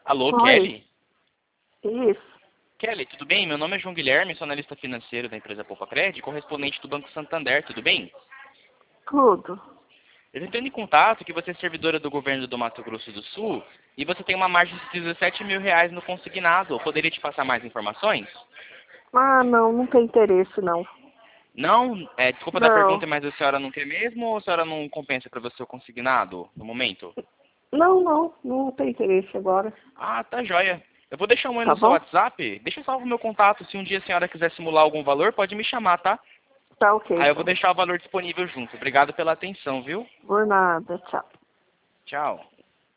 Alô, Oi. Kelly? Isso. Kelly, tudo bem? Meu nome é João Guilherme, sou analista financeiro da empresa Poupacred, correspondente do Banco Santander, tudo bem? Tudo. Eu estou em contato que você é servidora do governo do Mato Grosso do Sul e você tem uma margem de 17 mil reais no consignado. Eu poderia te passar mais informações? Ah, não, não tem interesse, não. Não? Desculpa da Não. pergunta, mas a senhora não quer mesmo ou a senhora não compensa para você o consignado no momento? Não tem interesse agora. Ah, tá joia. Eu vou deixar um oi Tá no seu bom? WhatsApp. Deixa eu salvo meu contato. Se um dia a senhora quiser simular algum valor, pode me chamar, tá? Tá ok, Aí eu vou então. deixar o valor disponível junto. Obrigado pela atenção, viu? Por nada, tchau. Tchau.